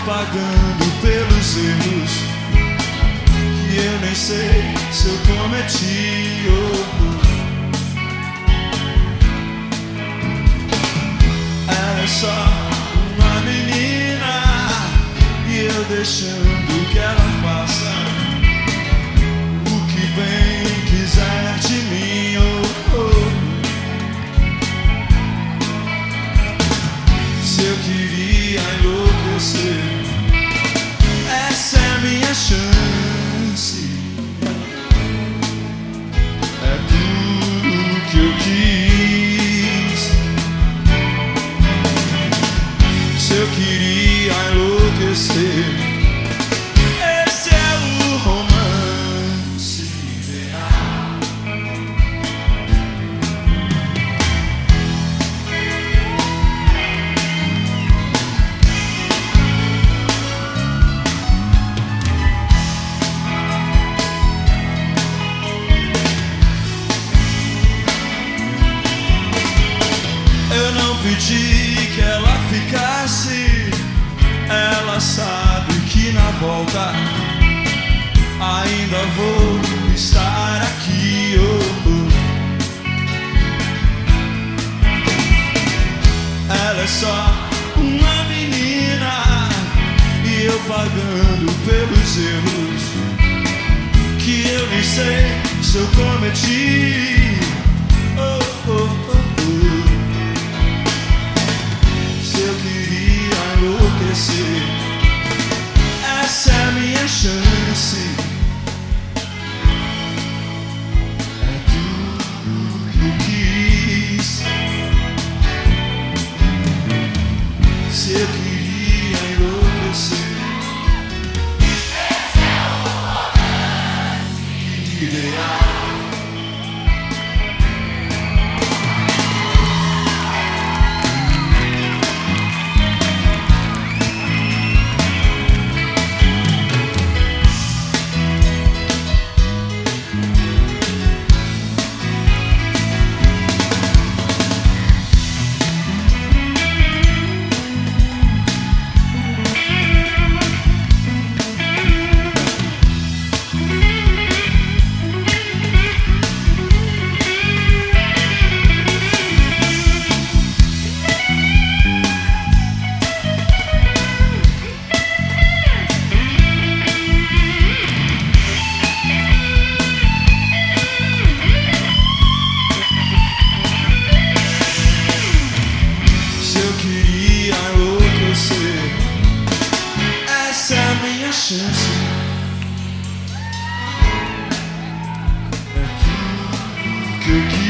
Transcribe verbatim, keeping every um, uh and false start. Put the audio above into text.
pagando pelos erros que eu nem sei se eu cometi. Oh, ela é só uma menina e eu deixando que ela faça o que bem quiser de mim. Oh, oh. Se eu queria enlouquecer, essa é a minha chance. É tudo que eu quis. Se eu queria enlouquecer, esse é o romance ideal. Eu não pedi que ela ficasse, ela sabe que na volta ainda vou estar aqui. Oh, oh. Ela é só uma menina e eu pagando pelos erros que eu nem sei se eu cometi. Oh, oh, oh, oh. Se eu queria enlouquecer, essa é a minha chance. É tudo que eu quis. Se eu queria enlouquecer, esse é o romance ideal. Essa é a minha chance. É tudo que eu quis.